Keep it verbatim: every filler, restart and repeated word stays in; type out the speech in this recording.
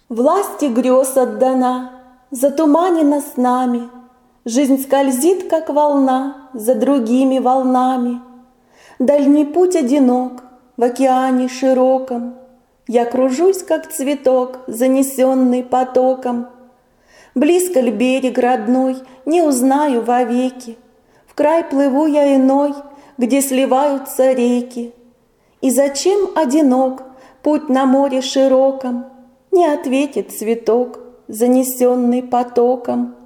Власти грез отдана, затуманена снами, Жизнь скользит, как волна, за другими волнами. Дальний путь одинок, в океане широком, Я кружусь, как цветок, занесенный потоком. Близко ли берег родной, не узнаю вовеки, В край плыву я иной, где сливаются реки. И зачем одинок путь на море широком, Не ответит цветок, занесенный потоком.